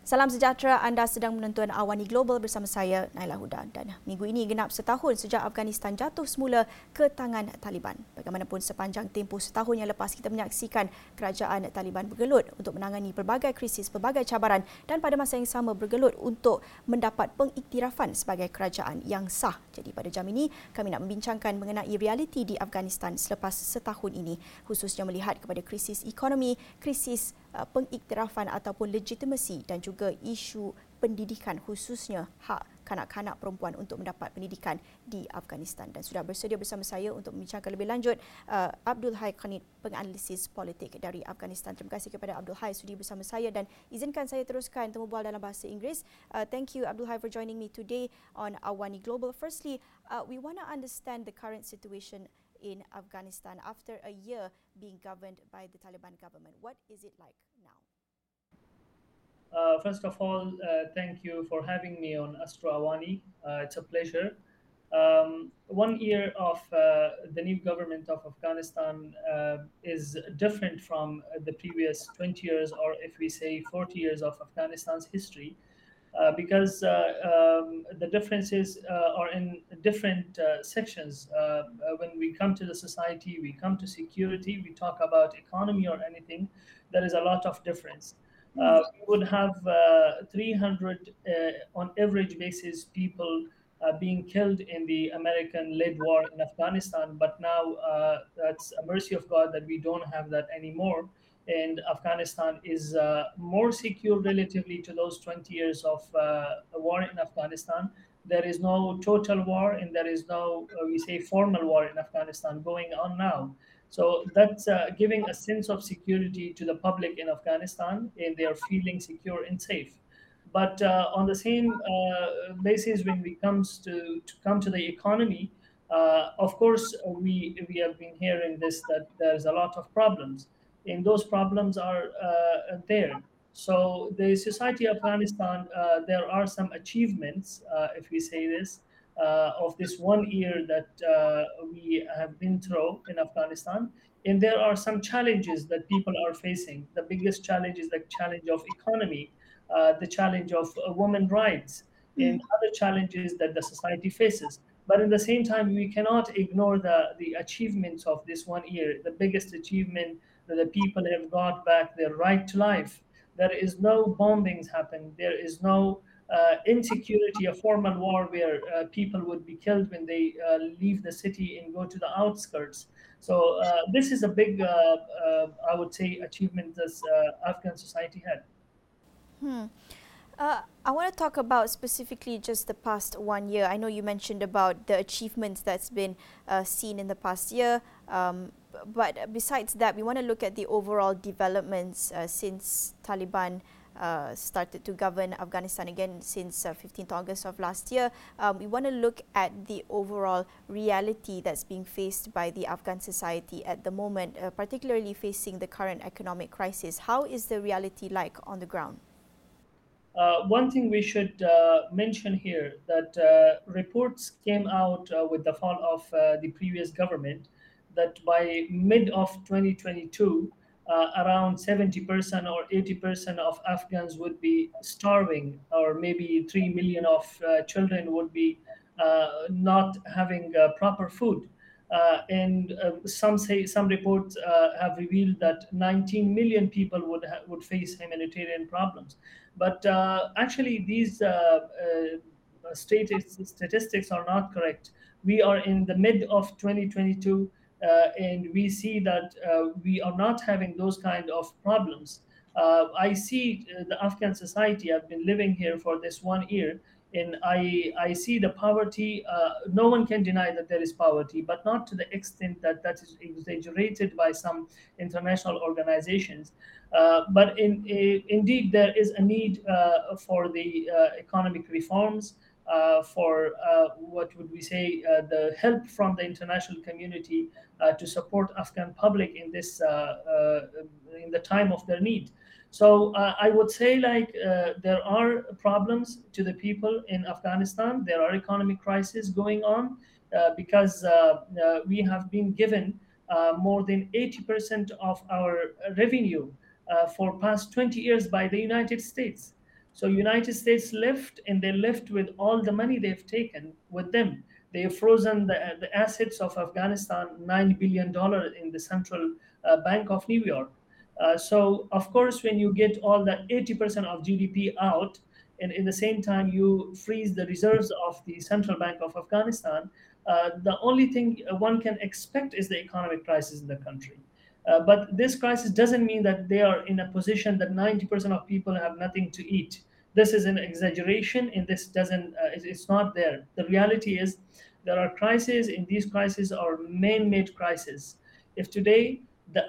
Salam sejahtera, anda sedang menonton Awani Global bersama saya, Naila Huda. Dan minggu ini genap setahun sejak Afghanistan jatuh semula ke tangan Taliban. Bagaimanapun sepanjang tempoh setahun yang lepas kita menyaksikan kerajaan Taliban bergelut untuk menangani pelbagai krisis, pelbagai cabaran dan pada masa yang sama bergelut untuk mendapat pengiktirafan sebagai kerajaan yang sah. Jadi pada jam ini kami nak membincangkan mengenai realiti di Afghanistan selepas setahun ini, khususnya melihat kepada krisis ekonomi, krisis pengiktirafan ataupun legitimasi dan juga isu pendidikan, khususnya hak kanak-kanak perempuan untuk mendapat pendidikan di Afghanistan. Dan sudah bersedia bersama saya untuk membincangkan lebih lanjut Abdul Hai Khanid, penganalisis politik dari Afghanistan. Terima kasih kepada Abdul Hai sudi bersama saya dan izinkan saya teruskan temu bual dalam bahasa Inggeris. Thank you Abdul Hai for joining me today on Awani Global. Firstly, we want to understand the current situation in Afghanistan after a year being governed by the Taliban government. What is it like now? First of all, thank you for having me on Astro Awani. It's a pleasure. 1 year of the new government of Afghanistan is different from the previous 20 years, or if we say 40 years of Afghanistan's history, because the differences are in different sections. When we come to the society, we come to security, we talk about economy or anything, there is a lot of difference. We would have 300 on average basis people being killed in the American-led war in Afghanistan, but now that's a mercy of God that we don't have that anymore. And Afghanistan is more secure relatively to those 20 years of war in Afghanistan. There is no total war, and there is no, we say, formal war in Afghanistan going on now. So that's giving a sense of security to the public in Afghanistan, and they are feeling secure and safe. But on the same basis, when we come to the economy, of course, we have been hearing this, that there's a lot of problems, and those problems are there. So the society of Afghanistan, there are some achievements, if we say this, of this 1 year that we have been through in Afghanistan. And there are some challenges that people are facing. The biggest challenge is the challenge of economy, the challenge of women rights, and other challenges that the society faces. But at the same time, we cannot ignore the achievements of this 1 year. The biggest achievement that the people have got back their right to life. There is no bombings happen. There is no insecurity, a formal war where people would be killed when they leave the city and go to the outskirts. So this is a big, I would say, achievement that Afghan society had. I want to talk about specifically just the past 1 year. I know you mentioned about the achievements that's been seen in the past year. But besides that, we want to look at the overall developments since Taliban started to govern Afghanistan again since 15th August of last year. We want to look at the overall reality that's being faced by the Afghan society at the moment, particularly facing the current economic crisis. How is the reality like on the ground? One thing we should mention here, that reports came out with the fall of the previous government, that by mid of 2022, around 70% or 80% of Afghans would be starving, or maybe 3 million of children would be not having proper food. And some reports have revealed that 19 million people would face humanitarian problems. But actually, these statistics are not correct. We are in the mid of 2022, and we see that we are not having those kind of problems. I see the Afghan society. I've been living here for this 1 year, and I see the poverty. No one can deny that there is poverty, but not to the extent that that is exaggerated by some international organizations. But indeed, there is a need for the economic reforms, for what would we say, the help from the international community to support Afghan public in this in the time of their need. So I would say, like, there are problems to the people in Afghanistan. There are economic crises going on because we have been given more than 80% of our revenue for past 20 years by the United States. So United States left, and they left with all the money they've taken with them. They've frozen the assets of Afghanistan, $9 billion in the Central Bank of New York. So of course, when you get all the 80% of GDP out, and in the same time you freeze the reserves of the Central Bank of Afghanistan, the only thing one can expect is the economic crisis in the country. But this crisis doesn't mean that they are in a position that 90% of people have nothing to eat. This is an exaggeration, and this doesn't. It's not there. The reality is, there are crises, and these crises are man-made crises. If today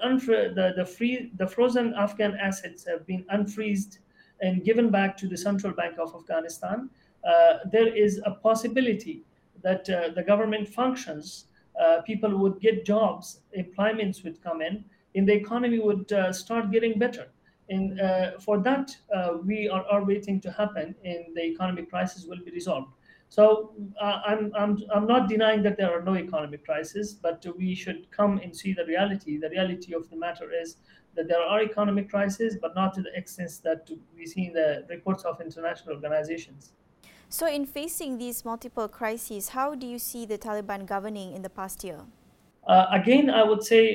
the frozen Afghan assets have been unfreezed and given back to the Central Bank of Afghanistan, there is a possibility that the government functions, people would get jobs, employments would come in, and the economy would start getting better. And for that, we are waiting to happen, and the economic crisis will be resolved. So I'm not denying that there are no economic crises, but we should come and see the reality. The reality of the matter is that there are economic crises, but not to the extent that we see in the reports of international organizations. So, in facing these multiple crises, how do you see the Taliban governing in the past year? Again, I would say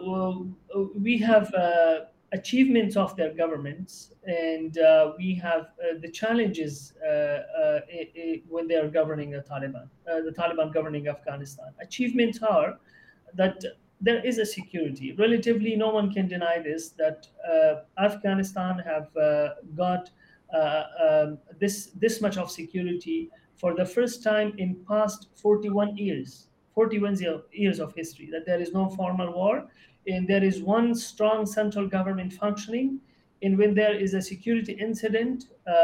we have achievements of their governments, and we have the challenges when they are governing the Taliban governing Afghanistan. Achievements are that there is a security. Relatively, no one can deny this, that Afghanistan have got this much of security for the first time in past 41 years. 41 years of history, that there is no formal war, and there is one strong central government functioning. And when there is a security incident,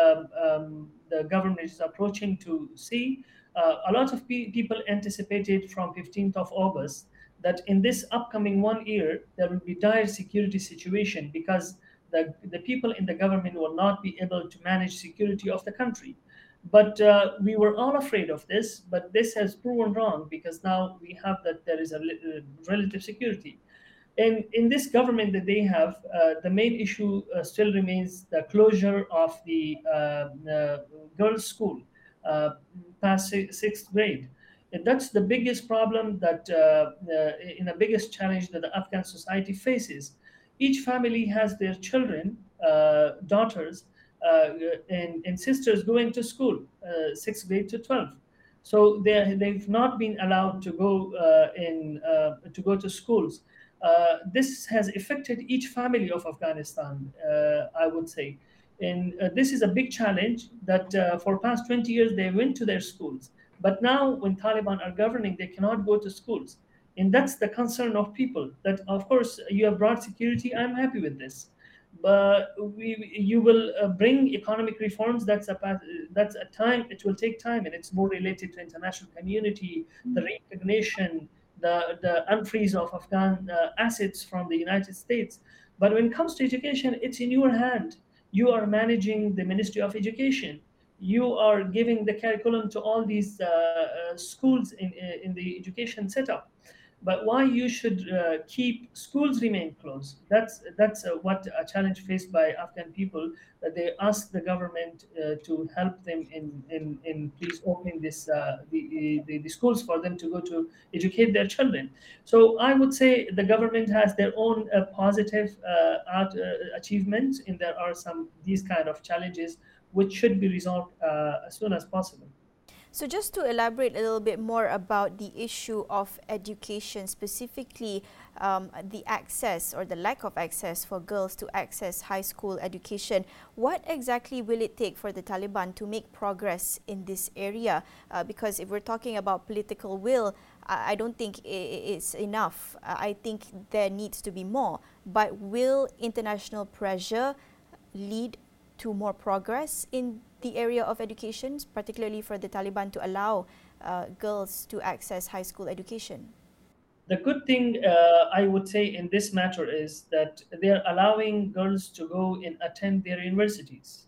the government is approaching to see. A lot of people anticipated from 15th of August that in this upcoming 1 year, there will be dire security situation, because the people in the government will not be able to manage security of the country. But we were all afraid of this, but this has proven wrong, because now we have that there is a relative security. And in this government that they have, the main issue still remains the closure of the girls' school past sixth grade. And that's the biggest problem, that in the biggest challenge that the Afghan society faces. Each family has their children, daughters, and sisters going to school, sixth grade to 12. So they've not been allowed to go to go to schools. This has affected each family of Afghanistan, I would say. And this is a big challenge, that for past 20 years they went to their schools. But now when Taliban are governing, they cannot go to schools. And that's the concern of people, that of course you have brought security, I'm happy with this. But you will bring economic reforms. That's a time. It will take time, and it's more related to international community, the recognition, the unfreeze of Afghan assets from the United States. But when it comes to education, it's in your hand. You are managing the Ministry of Education. You are giving the curriculum to all these schools in the education setup. But why you should keep schools remain closed? That's what a challenge faced by Afghan people, that they ask the government to help them in please opening the schools for them to go to educate their children. So I would say the government has their own positive achievements, and there are some these kind of challenges which should be resolved as soon as possible. So, just to elaborate a little bit more about the issue of education, specifically the access or the lack of access for girls to access high school education, what exactly will it take for the Taliban to make progress in this area? Because if we're talking about political will, I don't think it's enough. I think there needs to be more. But will international pressure lead to more progress in the area of education, particularly for the Taliban to allow girls to access high school education? The good thing, I would say, in this matter is that they're allowing girls to go and attend their universities.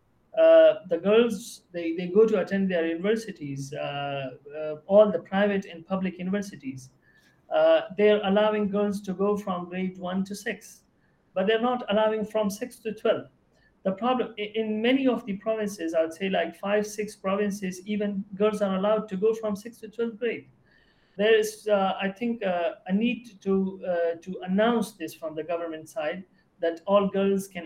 The girls, they go to attend their universities, all the private and public universities. They're allowing girls to go from grade 1 to 6, but they're not allowing from 6 to 12. The problem in many of the provinces, I would say like 5, 6 provinces, even girls are allowed to go from 6th to 12th grade. There is, I think, a need to announce this from the government side, that all girls can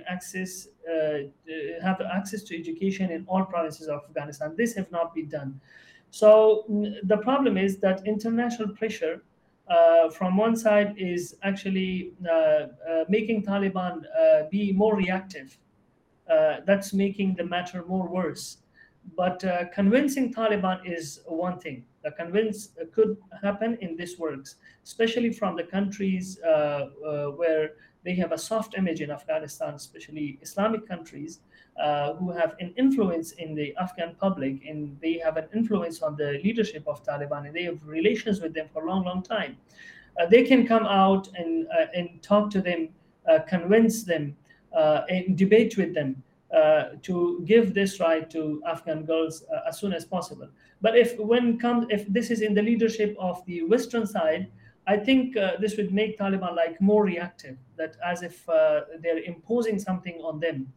have access to education in all provinces of Afghanistan. This have not been done. So the problem is that international pressure from one side is actually making Taliban be more reactive. That's making the matter more worse. But convincing Taliban is one thing. The convince could happen in this works, especially from the countries where they have a soft image in Afghanistan, especially Islamic countries who have an influence in the Afghan public, and they have an influence on the leadership of Taliban, and they have relations with them for a long, long time. They can come out and talk to them, convince them, and debate with them to give this right to Afghan girls as soon as possible. But if this is in the leadership of the Western side, I think this would make Taliban like more reactive, that as if they're imposing something on them.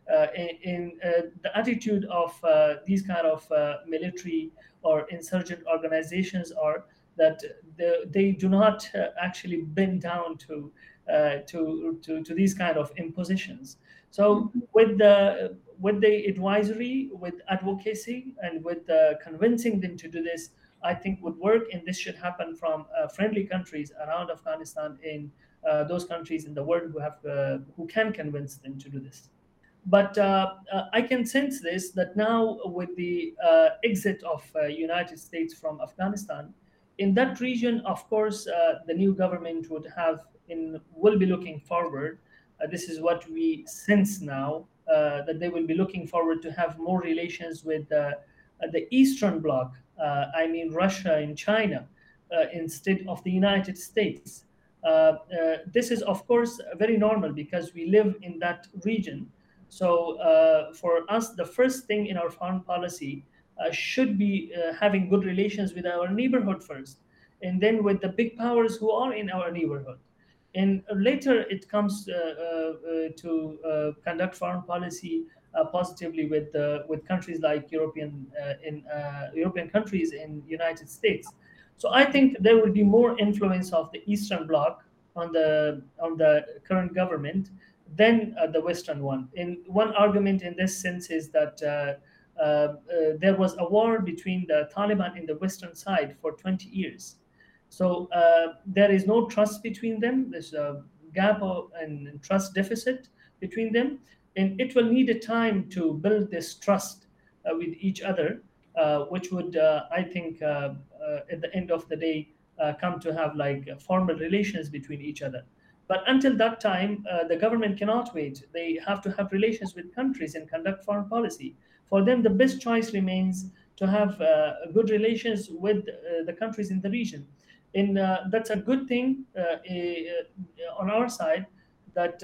In the attitude of these kind of military or insurgent organizations are that they do not actually bend down to these kind of impositions. So with the advisory, with advocacy, and with convincing them to do this, I think would work, and this should happen from friendly countries around Afghanistan, in those countries in the world who can convince them to do this. But I can sense this, that now with the exit of United States from Afghanistan, in that region, of course, the new government will be looking forward. This is what we sense now, that they will be looking forward to have more relations with the Eastern Bloc. I mean Russia and China, instead of the United States. This is, of course, very normal because we live in that region. So for us, the first thing in our foreign policy should be having good relations with our neighborhood first, and then with the big powers who are in our neighborhood. And later it comes to conduct foreign policy positively with countries like European countries in United States. So I think there will be more influence of the Eastern Bloc on the current government than the Western one. And one argument in this sense is that there was a war between the Taliban in the Western side for 20 years. So there is no trust between them. There's a gap and trust deficit between them, and it will need a time to build this trust with each other, which would, I think, at the end of the day, come to have like formal relations between each other. But until that time, the government cannot wait. They have to have relations with countries and conduct foreign policy. For them, the best choice remains to have good relations with the countries in the region. And that's a good thing on our side, that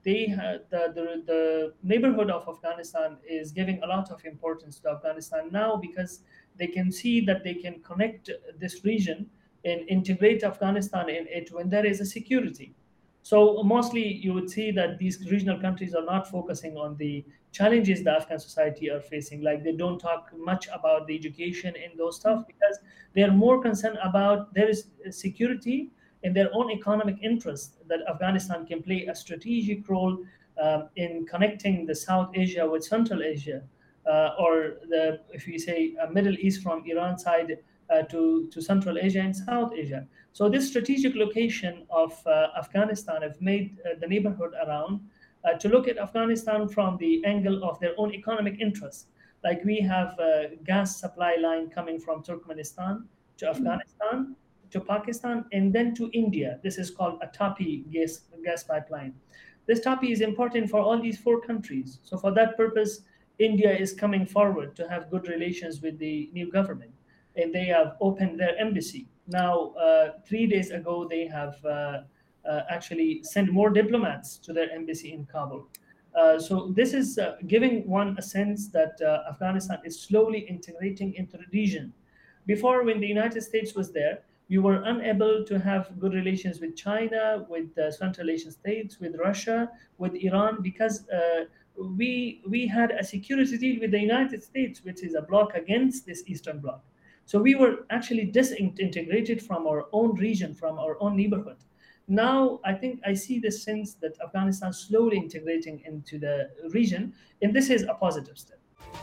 the neighborhood of Afghanistan is giving a lot of importance to Afghanistan now, because they can see that they can connect this region and integrate Afghanistan in it when there is a security. So mostly you would see that these regional countries are not focusing on the challenges the Afghan society are facing. Like they don't talk much about the education and those stuff, because they are more concerned about there is security in their own economic interest, that Afghanistan can play a strategic role in connecting the South Asia with Central Asia, or if you say Middle East from Iran side to Central Asia and South Asia. So this strategic location of Afghanistan have made the neighborhood around to look at Afghanistan from the angle of their own economic interests. Like we have a gas supply line coming from Turkmenistan to Afghanistan, to Pakistan, and then to India. This is called a TAPI gas pipeline. This TAPI is important for all these four countries. So for that purpose, India is coming forward to have good relations with the new government, and they have opened their embassy. Now, 3 days ago, they have actually sent more diplomats to their embassy in Kabul. So this is giving one a sense that Afghanistan is slowly integrating into the region. Before, when the United States was there, we were unable to have good relations with China, with the Central Asian states, with Russia, with Iran, because we had a security deal with the United States, which is a bloc against this Eastern Bloc. So we were actually disintegrated from our own region, from our own neighborhood. Now, I think I see the sense that Afghanistan slowly integrating into the region, and this is a positive step.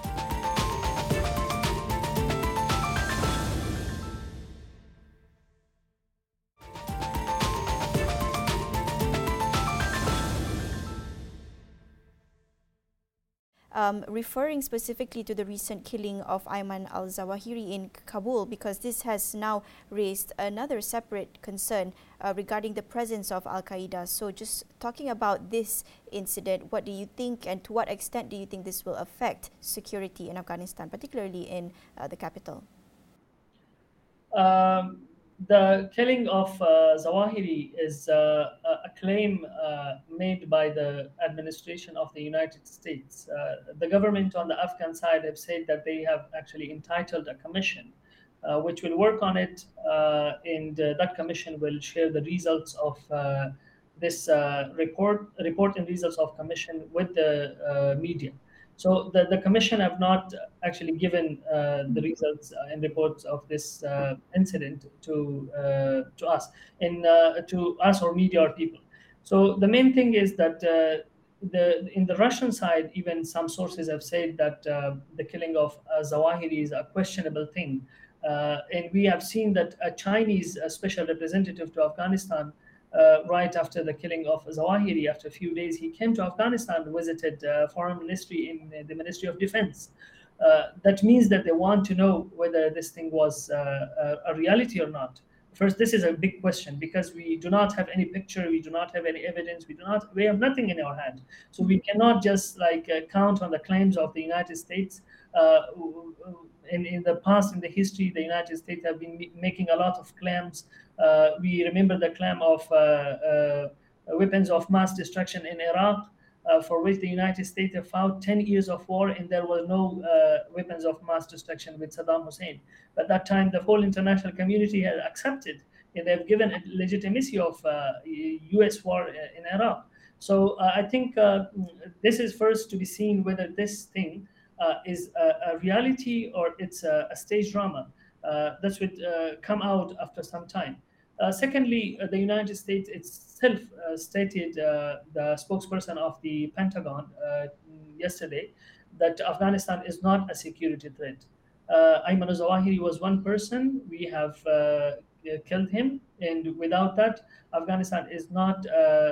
Referring specifically to the recent killing of Ayman al-Zawahiri in Kabul, because this has now raised another separate concern regarding the presence of Al-Qaeda. So just talking about this incident, what do you think, and to what extent do you think this will affect security in Afghanistan, particularly in the capital? The killing of Zawahiri is a claim made by the administration of the United States. The government on the Afghan side have said that they have actually entitled a commission which will work on it, and that commission will share the results of this report and results of commission with the media. So the commission have not actually given the results and reports of this incident to us, to us or media or people. So the main thing is that in the Russian side, even some sources have said that the killing of Zawahiri is a questionable thing, and we have seen that a Chinese special representative to Afghanistan, right after the killing of Zawahiri, after a few days, he came to Afghanistan, visited foreign ministry in the Ministry of Defense. That means that they want to know whether this thing was a reality or not. First, this is a big question because we do not have any picture, we do not have any evidence, we have nothing in our hand. So we cannot just count on the claims of the United States. In the past, in the history, the United States have been making a lot of claims. We remember the claim of weapons of mass destruction in Iraq, for which the United States have fought 10 years of war, and there was no weapons of mass destruction with Saddam Hussein. But that time, the whole international community had accepted, and they've given a legitimacy of U.S. war in Iraq. So I think this is first to be seen whether this thing is a reality or it's a stage drama. That would come out after some time. Secondly, the United States itself stated, the spokesperson of the Pentagon yesterday, that Afghanistan is not a security threat. Ayman al-Zawahiri was one person. We have killed him, and without that, Afghanistan is not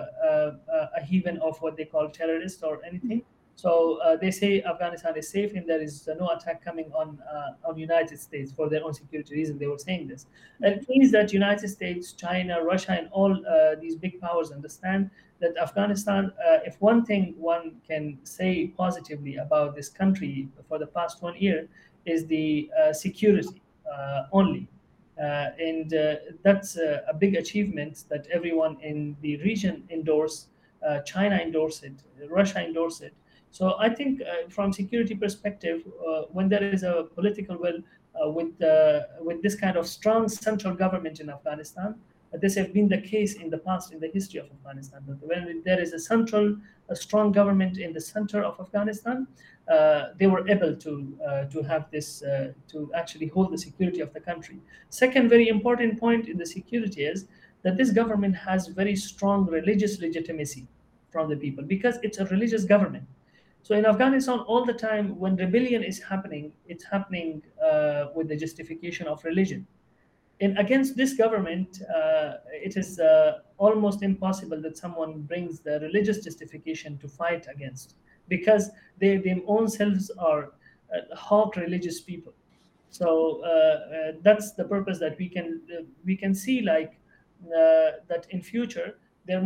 a haven of what they call terrorists or anything. So they say Afghanistan is safe and there is no attack coming on United States for their own security reasons. They were saying this. And it means that United States, China, Russia, and all these big powers understand that Afghanistan, if one thing one can say positively about this country for the past 1 year, is the security only. And that's a big achievement that everyone in the region endorsed. China endorsed it, Russia endorsed it. So I think from security perspective, when there is a political will with this kind of strong central government in Afghanistan, this has been the case in the past in the history of Afghanistan. That when there is a strong government in the center of Afghanistan, they were able to have this to actually hold the security of the country. Second, very important point in the security is that this government has very strong religious legitimacy from the people because it's a religious government. So in Afghanistan, all the time when rebellion is happening, it's happening with the justification of religion. And against this government, it is almost impossible that someone brings the religious justification to fight against, because they own selves are hawk religious people. So that's the purpose that we can see that in future there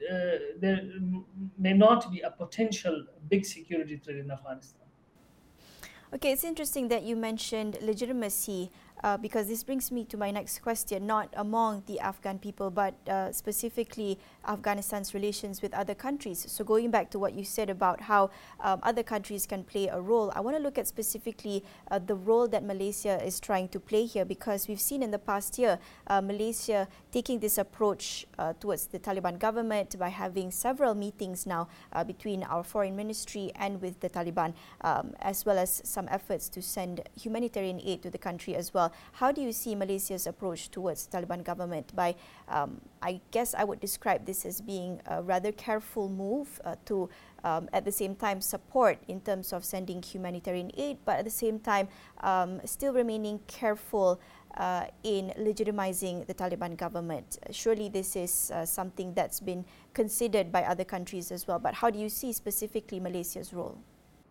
may not be a potential big security threat in Afghanistan. Okay, it's interesting that you mentioned legitimacy because this brings me to my next question, not among the Afghan people, but specifically Afghanistan's relations with other countries. So going back to what you said about how other countries can play a role, I want to look at specifically the role that Malaysia is trying to play here, because we've seen in the past year Malaysia taking this approach towards the Taliban government by having several meetings now between our foreign ministry and with the Taliban, as well as some efforts to send humanitarian aid to the country as well. How do you see Malaysia's approach towards the Taliban government by, I guess I would describe this as being a rather careful move to at the same time support in terms of sending humanitarian aid, but at the same time still remaining careful in legitimizing the Taliban government? Surely this is something that's been considered by other countries as well, but how do you see specifically Malaysia's role?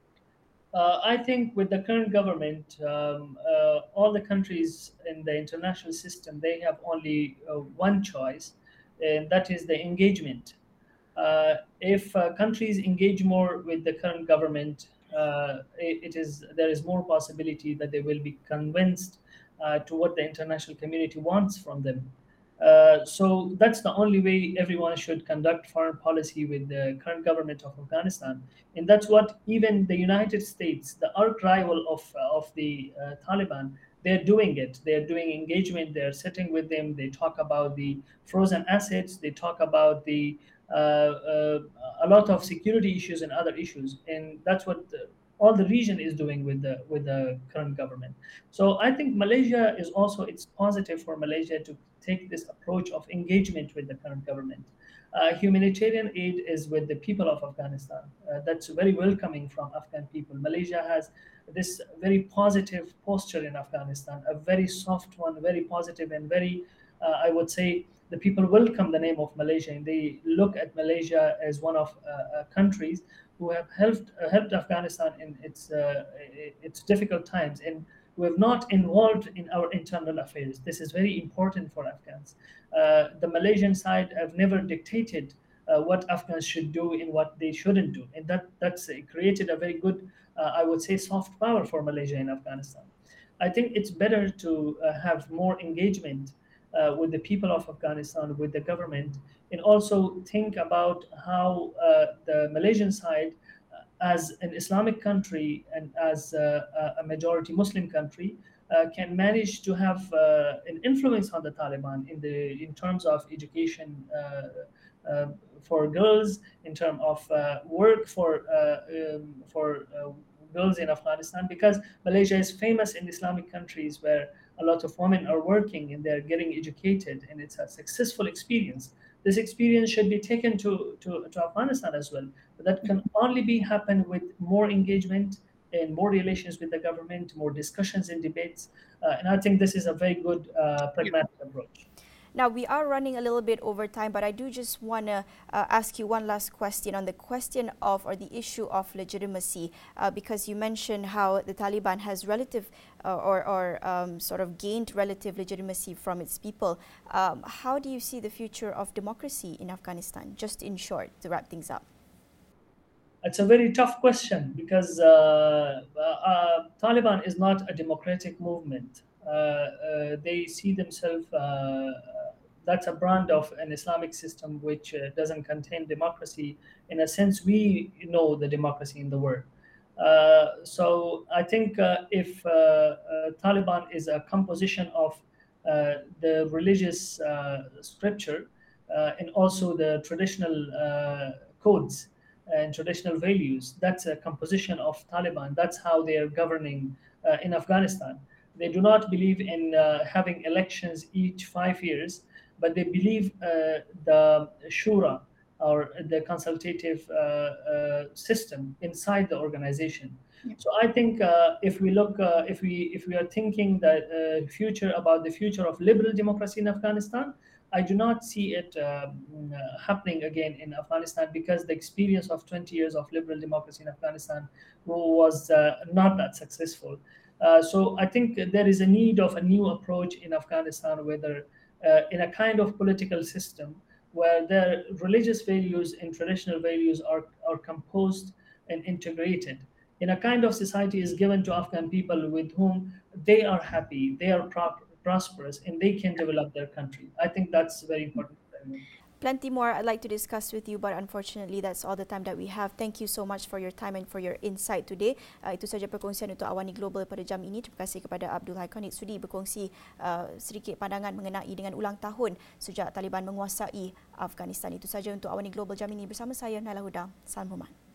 I think with the current government, all the countries in the international system, they have only one choice, and that is the engagement. If countries engage more with the current government, there is more possibility that they will be convinced to what the international community wants from them. So that's the only way everyone should conduct foreign policy with the current government of Afghanistan, and that's what even the United States, the arch rival of the Taliban, they're doing it. They're doing engagement. They're sitting with them. They talk about the frozen assets. They talk about the a lot of security issues and other issues, and that's what all the region is doing with the current government. So I think Malaysia is also, it's positive for Malaysia to take this approach of engagement with the current government. Humanitarian aid is with the people of Afghanistan. That's very welcoming from Afghan people. Malaysia has this very positive posture in Afghanistan, a very soft one, very positive, and very, I would say, the people welcome the name of Malaysia, and they look at Malaysia as one of countries who have helped Afghanistan in its difficult times, and who have not involved in our internal affairs. This is very important for Afghans. The Malaysian side have never dictated what Afghans should do and what they shouldn't do, and that's created a very good, I would say, soft power for Malaysia in Afghanistan. I think it's better to have more engagement with the people of Afghanistan, with the government, and also think about how the Malaysian side, as an Islamic country and as a majority Muslim country, can manage to have an influence on the Taliban in terms of education for girls, in terms of work for girls in Afghanistan, because Malaysia is famous in Islamic countries where a lot of women are working and they're getting educated, and it's a successful experience. This experience should be taken to Afghanistan as well. But that can only be happen with more engagement and more relations with the government, more discussions and debates. And I think this is a very good pragmatic approach. Now, we are running a little bit over time, but I do just want to ask you one last question on the question of, or the issue of legitimacy, because you mentioned how the Taliban has relative sort of gained relative legitimacy from its people. How do you see the future of democracy in Afghanistan? Just in short, to wrap things up. It's a very tough question, because Taliban is not a democratic movement. They see themselves, that's a brand of an Islamic system which doesn't contain democracy in a sense we know the democracy in the world. So I think if Taliban is a composition of the religious scripture and also the traditional codes and traditional values, that's a composition of Taliban. That's how they are governing in Afghanistan. They do not believe in having elections each 5 years, but they believe the shura, or the consultative system inside the organization. Yeah. So I think if we look, if we are thinking that future about the future of liberal democracy in Afghanistan, I do not see it happening again in Afghanistan, because the experience of 20 years of liberal democracy in Afghanistan was not that successful. So I think there is a need of a new approach in Afghanistan, whether in a kind of political system where the religious values and traditional values are composed and integrated. in a kind of society is given to Afghan people with whom they are happy, they are prosperous, and they can develop their country. I think that's very important for everyone. Plenty more I'd like to discuss with you, but unfortunately that's all the time that we have. Thank you so much for your time and for your insight today. Itu saja perkongsian untuk Awani Global pada jam ini. Terima kasih kepada Abdul Haikhanit sudi berkongsi sedikit pandangan mengenai dengan ulang tahun sejak Taliban menguasai Afghanistan. Itu saja untuk Awani Global jam ini bersama saya Naila Huda. Salam hormat.